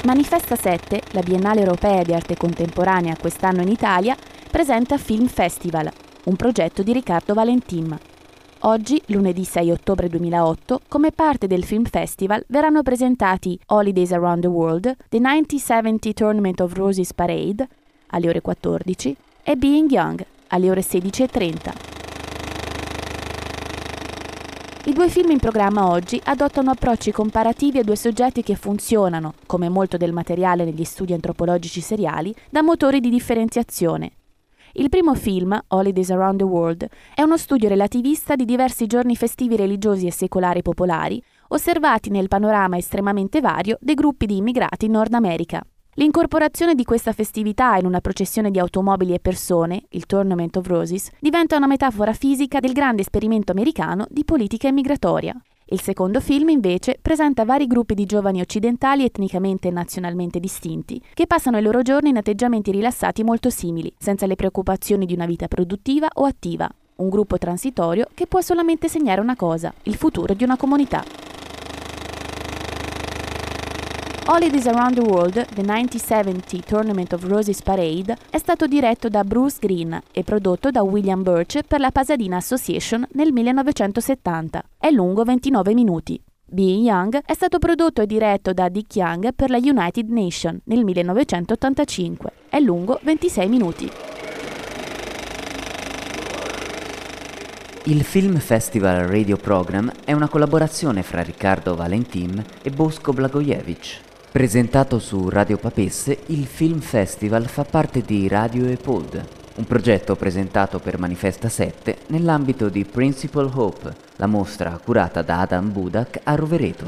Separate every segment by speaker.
Speaker 1: Manifesta 7, la Biennale Europea di Arte Contemporanea quest'anno in Italia, presenta Film Festival, un progetto di Riccardo Valentin. Oggi, lunedì 6 ottobre 2008, come parte del Film Festival verranno presentati Holidays Around the World, The 1970 Tournament of Roses Parade, alle ore 14, e Being Young, alle ore 16:30. I due film in programma oggi adottano approcci comparativi a due soggetti che funzionano, come molto del materiale negli studi antropologici seriali, da motori di differenziazione. Il primo film, Holidays Around the World, è uno studio relativista di diversi giorni festivi religiosi e secolari popolari, osservati nel panorama estremamente vario dei gruppi di immigrati in Nord America. L'incorporazione di questa festività in una processione di automobili e persone, il Tournament of Roses, diventa una metafora fisica del grande esperimento americano di politica immigratoria. Il secondo film, invece, presenta vari gruppi di giovani occidentali etnicamente e nazionalmente distinti, che passano i loro giorni in atteggiamenti rilassati molto simili, senza le preoccupazioni di una vita produttiva o attiva. Un gruppo transitorio che può solamente segnare una cosa: il futuro di una comunità. Holidays Around the World, The 1970 Tournament of Roses Parade, è stato diretto da Bruce Green e prodotto da William Birch per la Pasadena Association nel 1970. È lungo 29 minuti. Being Young è stato prodotto e diretto da Dick Young per la United Nations nel 1985. È lungo 26 minuti.
Speaker 2: Il Film Festival Radio Program è una collaborazione fra Riccardo Valentin e Bosko Blagojevic. Presentato su Radio Papesse, il Film Festival fa parte di Radio EPOD, un progetto presentato per Manifesta 7 nell'ambito di Principal Hope, la mostra curata da Adam Budak a Rovereto.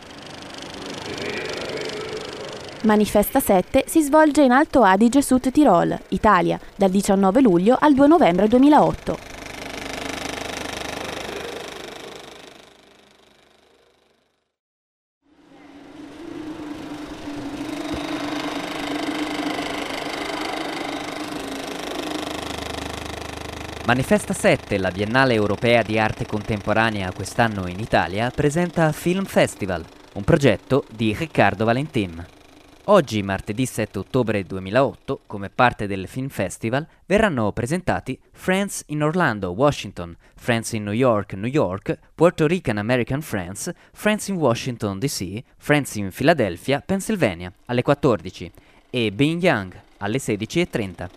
Speaker 1: Manifesta 7 si svolge in Alto Adige Sud Tirol, Italia, dal 19 luglio al 2 novembre 2008.
Speaker 3: Manifesta 7, la Biennale Europea di Arte Contemporanea quest'anno in Italia, presenta Film Festival, un progetto di Riccardo Valentin. Oggi, martedì 7 ottobre 2008, come parte del Film Festival, verranno presentati Friends in Orlando, Washington, Friends in New York, New York, Puerto Rican American Friends, Friends in Washington DC, Friends in Philadelphia, Pennsylvania, alle 14, e Being Young, alle 16:30.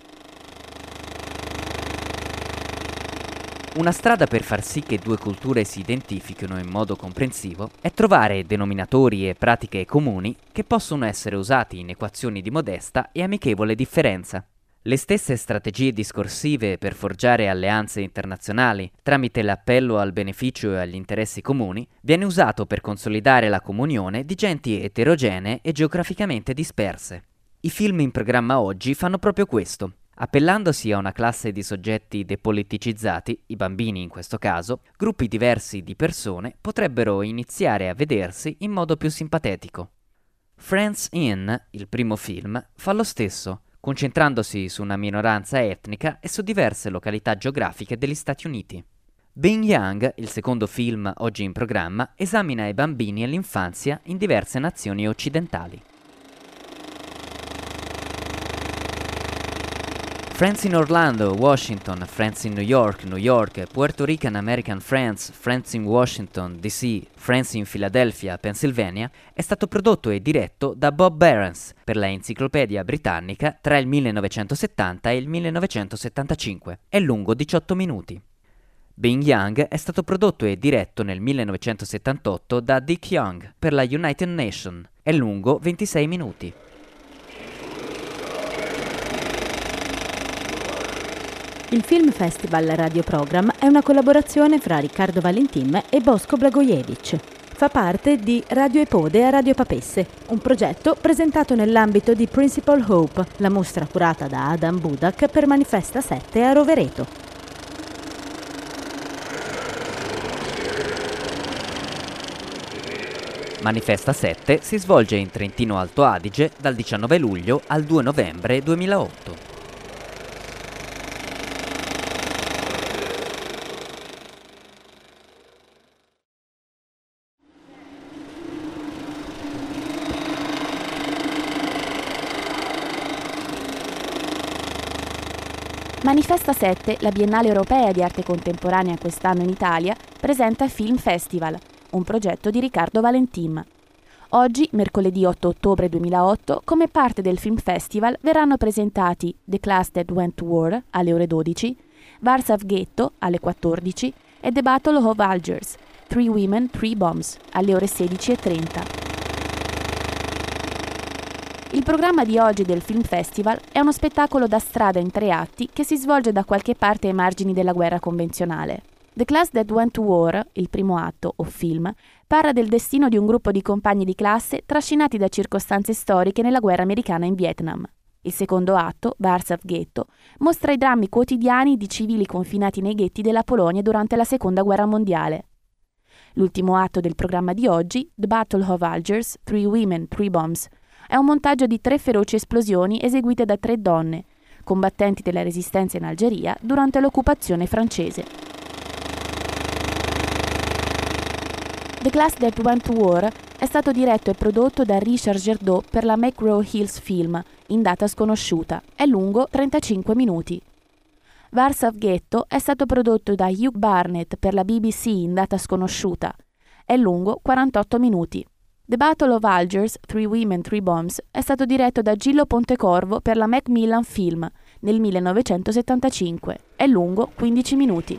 Speaker 3: Una strada per far sì che due culture si identifichino in modo comprensivo è trovare denominatori e pratiche comuni che possono essere usati in equazioni di modesta e amichevole differenza. Le stesse strategie discorsive per forgiare alleanze internazionali tramite l'appello al beneficio e agli interessi comuni viene usato per consolidare la comunione di genti eterogenee e geograficamente disperse. I film in programma oggi fanno proprio questo. Appellandosi a una classe di soggetti depoliticizzati, i bambini in questo caso, gruppi diversi di persone potrebbero iniziare a vedersi in modo più simpatetico. Friends in, il primo film, fa lo stesso, concentrandosi su una minoranza etnica e su diverse località geografiche degli Stati Uniti. Being Young, il secondo film oggi in programma, esamina i bambini e l'infanzia in diverse nazioni occidentali. Friends in Orlando, Washington, Friends in New York, New York, Puerto Rican American Friends, Friends in Washington, D.C., Friends in Philadelphia, Pennsylvania, è stato prodotto e diretto da Bob Behrens per la Enciclopedia Britannica tra il 1970 e il 1975. È lungo 18 minuti. Being Young è stato prodotto e diretto nel 1978 da Dick Young per la United Nations. È lungo 26 minuti.
Speaker 4: Il Film Festival Radio Program è una collaborazione fra Riccardo Valentin e Bosko Blagojevic. Fa parte di Radio Epode a Radio Papesse, un progetto presentato nell'ambito di Principal Hope, la mostra curata da Adam Budak per Manifesta 7 a Rovereto.
Speaker 3: Manifesta 7 si svolge in Trentino Alto Adige dal 19 luglio al 2 novembre 2008.
Speaker 1: Manifesta 7, la Biennale Europea di Arte Contemporanea quest'anno in Italia, presenta Film Festival, un progetto di Riccardo Valentim. Oggi, mercoledì 8 ottobre 2008, come parte del Film Festival verranno presentati The Class That Went to War alle ore 12, Warsaw Ghetto alle 14 e The Battle of Algiers, 3 Women, 3 Bombs alle ore 16:30. Il programma di oggi del Film Festival è uno spettacolo da strada in 3 atti che si svolge da qualche parte ai margini della guerra convenzionale. The Class That Went to War, il primo atto, o film, parla del destino di un gruppo di compagni di classe trascinati da circostanze storiche nella guerra americana in Vietnam. Il secondo atto, Warsaw Ghetto, mostra i drammi quotidiani di civili confinati nei ghetti della Polonia durante la Seconda Guerra Mondiale. L'ultimo atto del programma di oggi, The Battle of Algiers, 3 Women, 3 Bombs, è un montaggio di 3 feroci esplosioni eseguite da 3 donne, combattenti della resistenza in Algeria durante l'occupazione francese. The Class That Went to War è stato diretto e prodotto da Richard Jerdot per la McGraw-Hill Film, in data sconosciuta. È lungo 35 minuti. Warsaw Ghetto è stato prodotto da Hugh Barnett per la BBC in data sconosciuta. È lungo 48 minuti. The Battle of Algiers, 3 Women, 3 Bombs è stato diretto da Gillo Pontecorvo per la Macmillan Film nel 1975. È lungo 15 minuti.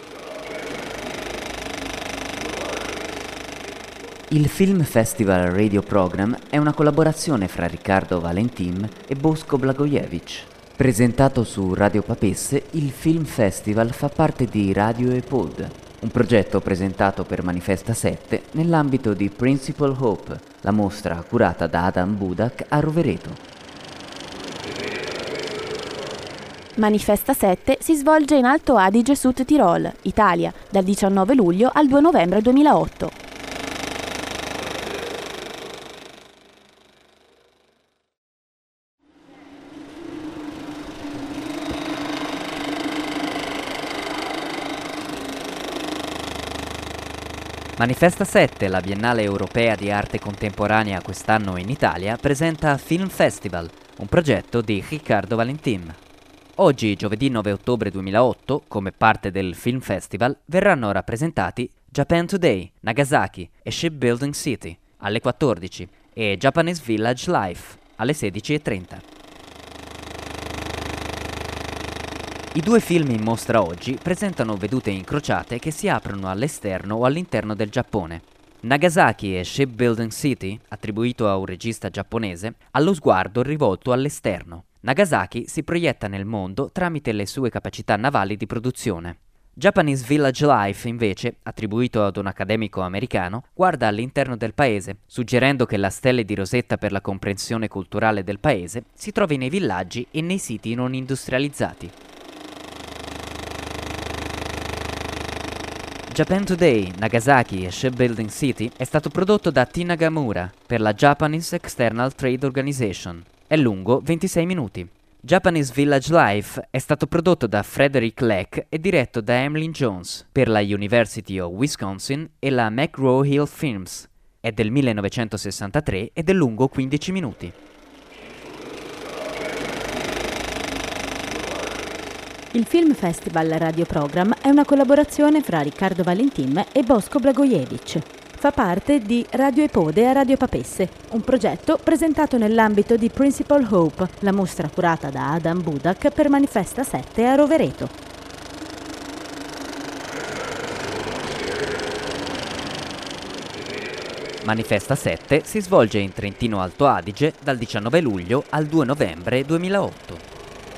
Speaker 2: Il Film Festival Radio Program è una collaborazione fra Riccardo Valentim e Bosko Blagojevic. Presentato su Radio Papesse, il Film Festival fa parte di Radio Epod, un progetto presentato per Manifesta 7 nell'ambito di Principal Hope, la mostra curata da Adam Budak a Rovereto.
Speaker 1: Manifesta 7 si svolge in Alto Adige Sud Tirol, Italia, dal 19 luglio al 2 novembre 2008.
Speaker 3: Manifesta 7, la Biennale Europea di Arte Contemporanea quest'anno in Italia, presenta Film Festival, un progetto di Riccardo Valentim. Oggi, giovedì 9 ottobre 2008, come parte del Film Festival, verranno rappresentati Japan Today, Nagasaki e Shipbuilding City alle 14 e Japanese Village Life alle 16:30. I 2 film in mostra oggi presentano vedute incrociate che si aprono all'esterno o all'interno del Giappone. Nagasaki e Shipbuilding City, attribuito a un regista giapponese, ha lo sguardo rivolto all'esterno. Nagasaki si proietta nel mondo tramite le sue capacità navali di produzione. Japanese Village Life, invece, attribuito ad un accademico americano, guarda all'interno del paese, suggerendo che la stella di rosetta per la comprensione culturale del paese si trovi nei villaggi e nei siti non industrializzati. Japan Today, Nagasaki e Shipbuilding City è stato prodotto da T. Nagamura per la Japanese External Trade Organization. È lungo 26 minuti. Japanese Village Life è stato prodotto da Frederick Leck e diretto da Emlyn Jones per la University of Wisconsin e la McGraw-Hill Films. È del 1963 ed è lungo 15 minuti.
Speaker 4: Il Film Festival Radio Program è una collaborazione fra Riccardo Valentim e Bosko Blagojevic. Fa parte di Radio Epode a Radio Papesse, un progetto presentato nell'ambito di Principal Hope, la mostra curata da Adam Budak per Manifesta 7 a Rovereto.
Speaker 3: Manifesta 7 si svolge in Trentino Alto Adige dal 19 luglio al 2 novembre 2008.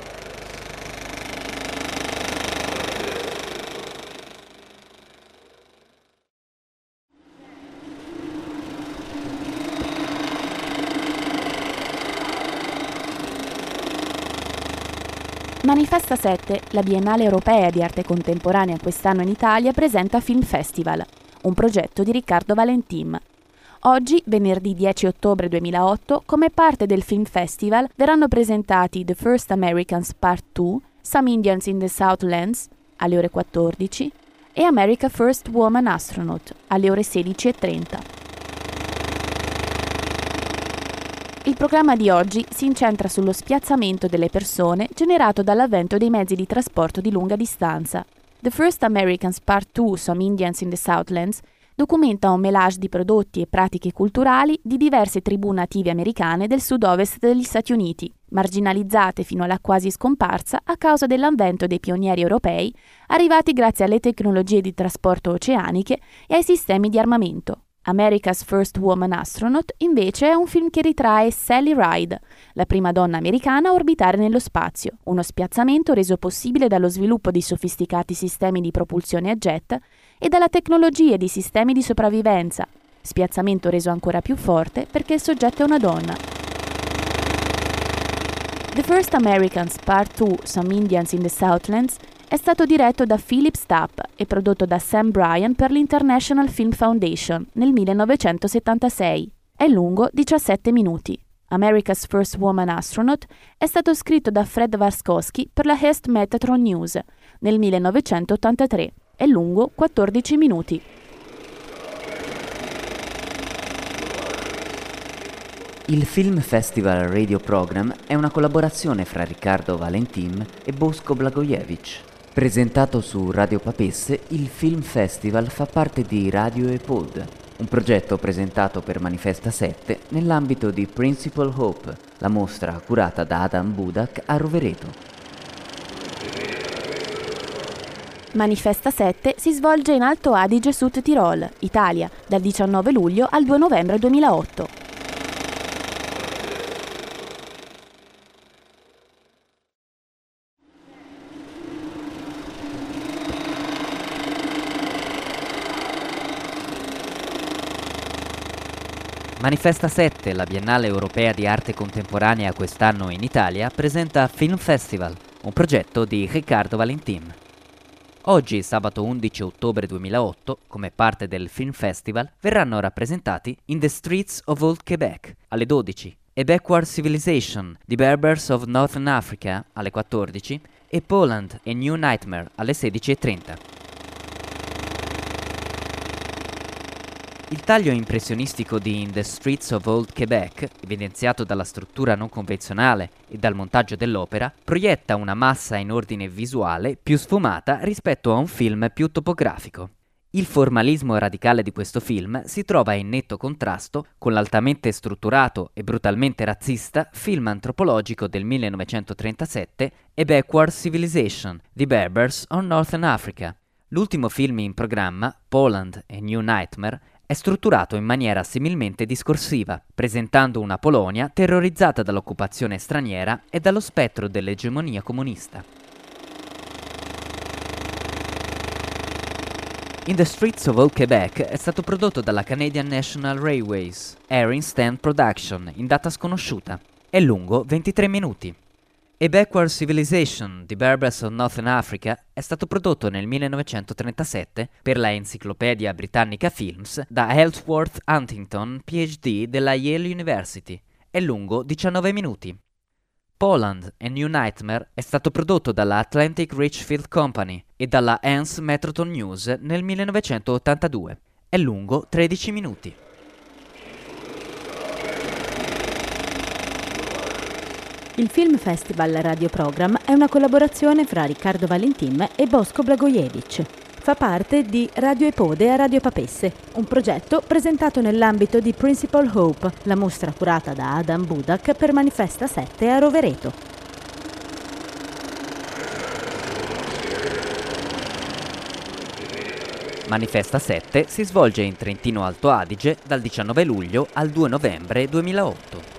Speaker 1: Manifesta 7, la Biennale Europea di Arte Contemporanea quest'anno in Italia, presenta Film Festival, un progetto di Riccardo Valentim. Oggi, venerdì 10 ottobre 2008, come parte del Film Festival verranno presentati The First Americans Part 2, Some Indians in the Southlands, alle ore 14, e America First Woman Astronaut, alle ore 16:30. Il programma di oggi si incentra sullo spiazzamento delle persone generato dall'avvento dei mezzi di trasporto di lunga distanza. The First Americans Part 2, Some Indians in the Southlands, documenta un mélange di prodotti e pratiche culturali di diverse tribù native americane del sud-ovest degli Stati Uniti, marginalizzate fino alla quasi scomparsa a causa dell'avvento dei pionieri europei, arrivati grazie alle tecnologie di trasporto oceaniche e ai sistemi di armamento. America's First Woman Astronaut invece è un film che ritrae Sally Ride, la prima donna americana a orbitare nello spazio, uno spiazzamento reso possibile dallo sviluppo di sofisticati sistemi di propulsione a jet e dalla tecnologia di sistemi di sopravvivenza, spiazzamento reso ancora più forte perché il soggetto è una donna. The First Americans Part 2, Some Indians in the Southlands è stato diretto da Philip Stapp e prodotto da Sam Bryan per l'International Film Foundation nel 1976. È lungo 17 minuti. America's First Woman Astronaut è stato scritto da Fred Warskowski per la Hearst Metatron News nel 1983. È lungo 14 minuti.
Speaker 2: Il Film Festival Radio Program è una collaborazione fra Riccardo Valentin e Bosko Blagojevic. Presentato su Radio Papesse, il Film Festival fa parte di Radio Epod, un progetto presentato per Manifesta 7 nell'ambito di Principal Hope, la mostra curata da Adam Budak a Rovereto.
Speaker 1: Manifesta 7 si svolge in Alto Adige Sud Tirol, Italia, dal 19 luglio al 2 novembre 2008.
Speaker 3: Manifesta 7, la Biennale Europea di Arte Contemporanea quest'anno in Italia, presenta Film Festival, un progetto di Riccardo Valentin. Oggi, sabato 11 ottobre 2008, come parte del Film Festival, verranno rappresentati In the Streets of Old Quebec alle 12, A Backward Civilization, The Berbers of Northern Africa alle 14 e Poland, A New Nightmare alle 16:30. Il taglio impressionistico di In the Streets of Old Quebec, evidenziato dalla struttura non convenzionale e dal montaggio dell'opera, proietta una massa in ordine visuale più sfumata rispetto a un film più topografico. Il formalismo radicale di questo film si trova in netto contrasto con l'altamente strutturato e brutalmente razzista film antropologico del 1937 A Backward Civilization, The Berbers of Northern Africa. L'ultimo film in programma, Poland, A New Nightmare, è strutturato in maniera similmente discorsiva, presentando una Polonia terrorizzata dall'occupazione straniera e dallo spettro dell'egemonia comunista. In the Streets of Old Quebec è stato prodotto dalla Canadian National Railways, Erin Stand Production, in data sconosciuta. È lungo 23 minuti. A Backward Civilization, The Berbers of Northern Africa è stato prodotto nel 1937 per la Enciclopedia Britannica Films da Ellsworth Huntington, PhD della Yale University. È lungo 19 minuti. Poland, A New Nightmare è stato prodotto dalla Atlantic Richfield Company e dalla Hearst Metatron News nel 1982. È lungo 13 minuti.
Speaker 4: Il Film Festival Radio Program è una collaborazione fra Riccardo Valentin e Bosko Blagojevic. Fa parte di Radio Epode a Radio Papesse, un progetto presentato nell'ambito di Principal Hope, la mostra curata da Adam Budak per Manifesta 7 a Rovereto.
Speaker 3: Manifesta 7 si svolge in Trentino Alto Adige dal 19 luglio al 2 novembre 2008.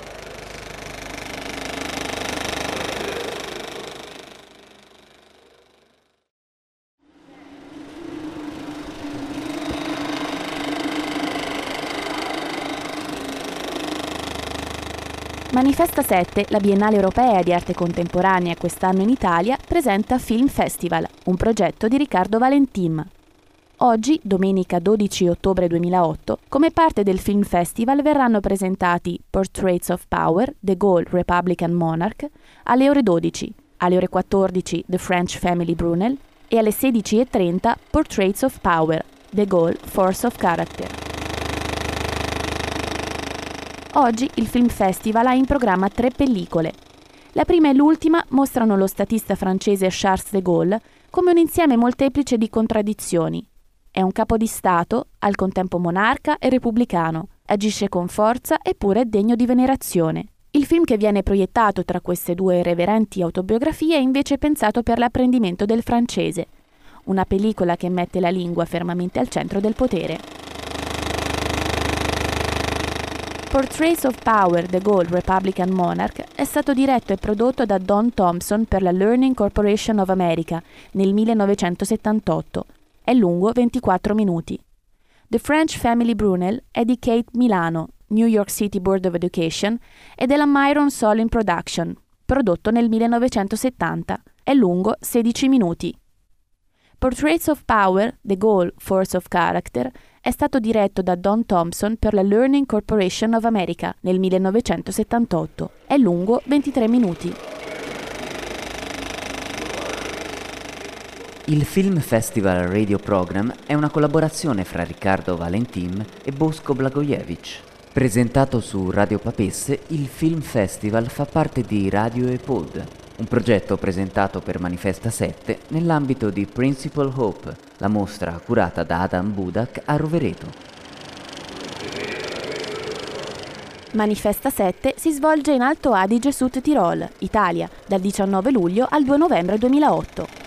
Speaker 1: Manifesta 7, la Biennale Europea di Arte Contemporanea quest'anno in Italia, presenta Film Festival, un progetto di Riccardo Valentin. Oggi, domenica 12 ottobre 2008, come parte del Film Festival verranno presentati Portraits of Power, De Gaulle Republican Monarch, alle ore 12, alle ore 14 The French Family Brunel e alle 16:30 Portraits of Power, De Gaulle Force of Character. Oggi il Film Festival ha in programma 3 pellicole. La prima e l'ultima mostrano lo statista francese Charles de Gaulle come un insieme molteplice di contraddizioni. È un capo di Stato, al contempo monarca e repubblicano, agisce con forza eppure è degno di venerazione. Il film che viene proiettato tra queste 2 irreverenti autobiografie è invece pensato per l'apprendimento del francese, una pellicola che mette la lingua fermamente al centro del potere. Portraits of Power, The Gaulle Republican Monarch è stato diretto e prodotto da Don Thompson per la Learning Corporation of America nel 1978. È lungo 24 minuti. The French Family Brunel è di Kate Milano, New York City Board of Education, e della Myron Solin Production, prodotto nel 1970. È lungo 16 minuti. Portraits of Power, The Gaulle Force of Character è stato diretto da Don Thompson per la Learning Corporation of America nel 1978. È lungo 23 minuti.
Speaker 2: Il Film Festival Radio Program è una collaborazione fra Riccardo Valentin e Bosko Blagojevic. Presentato su Radio Papesse, il Film Festival fa parte di Radio Epod, un progetto presentato per Manifesta 7 nell'ambito di Principal Hope, la mostra curata da Adam Budak a Rovereto.
Speaker 1: Manifesta 7 si svolge in Alto Adige Sud Tirol, Italia, dal 19 luglio al 2 novembre 2008.